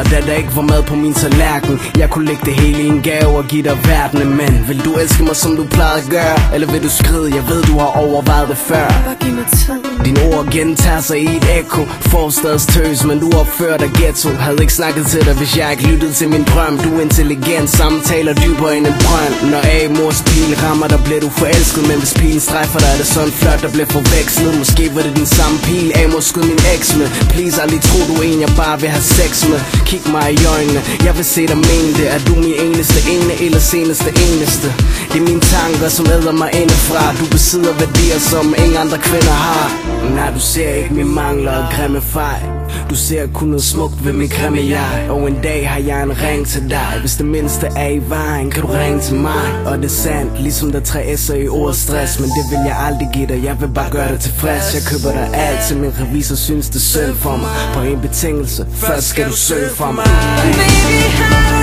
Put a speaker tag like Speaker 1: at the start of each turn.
Speaker 1: mig, da der ikke var mad på min tallerken. Jeg kunne lægge det hele i en gave og give dig verdenen. Men vil du elske mig, som du plejede at gøre? Eller vil du skride? Jeg ved, du har overvejet det før.
Speaker 2: Bare giv mig tid.
Speaker 1: Dine ord gentager sig i et ekko. Forstadstøs, men du opfører dig ghetto. Havde ikke snakket til dig, hvis jeg ikke lyttede til min drøm. Du er intelligent, samtaler dybere end en brønd. Når Amors pil rammer dig, bliver du forelsket. Men hvis pilen strejfer dig, er det sådan flot, der bliver forvekslet. Måske var det din samme pil, Amors skød min eks med. Please, aldrig tro du er en, jeg bare vil have sex med. Kig mig i øjnene, jeg vil se dig mene det. Er du min eneste ene eller seneste eneste? Det er mine tanker, som æder mig indefra. Du besidder værdier, som ingen andre kvinder har. Nej, du ser ikke mine mangler og grimme fejl. Du ser kun noget smukt ved min grimme jeg. Og en dag har jeg en ring til dig. Hvis det mindste er i vejen, kan du ringe til mig. Og det er sandt, ligesom der 3 S'er i ordet stress. Men det vil jeg aldrig give dig, jeg vil bare gøre dig tilfreds. Jeg køber dig alt, til min revisor synes det er synd for mig. På en betingelse, først skal du søge for mig.
Speaker 2: Baby,